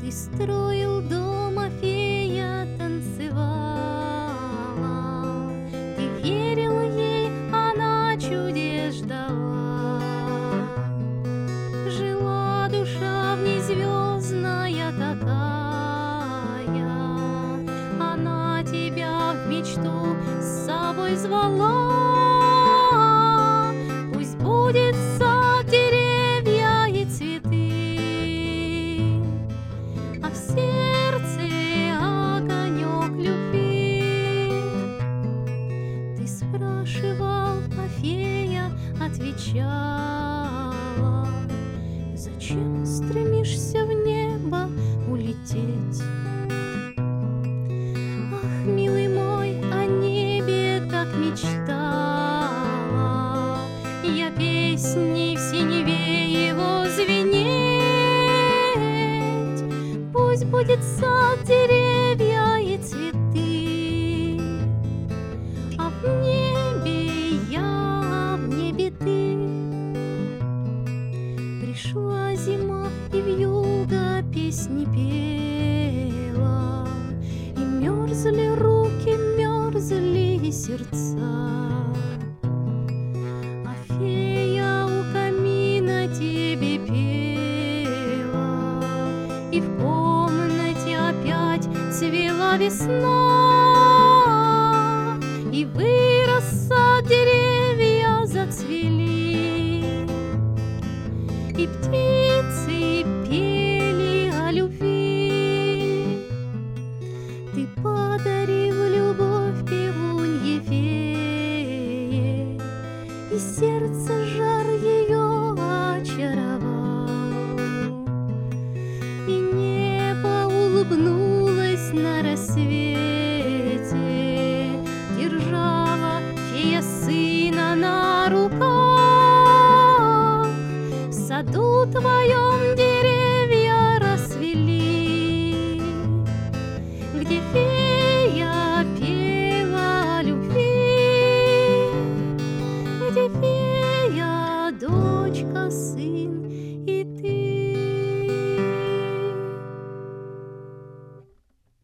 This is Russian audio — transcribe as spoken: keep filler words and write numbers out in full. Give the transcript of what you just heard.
Ты строил дом, а фея танцевала. Ты верил ей, она чудес ждала. Жила душа в ней звездная такая, она тебя в мечту с собой звала. Пусть будет сад, деревья и цветы, а в сердце огонек любви. Ты спрашивал, а фея отвечала: зачем стремишься в небо улететь? Ах, милый мой, о небе так мечтала я, песней в синеве его звенеть. Пусть будет сад, деревья и цветы, а в небе я, в небе ты. Пришла зима и вьюга песни пела, и мерзли руки, мерзли и сердца. А фея у камина тебе пела, и в комнате опять цвела весна, и вырос сад, деревья зацвели, и птицы пели о любви. Ты подарил любовь пивунье фее, и сердце жар ее очаровал, и небо улыбнулось на рассвете, держала фея сына на руках. В саду твоем деревья расцвели, где фея пела о любви, где фея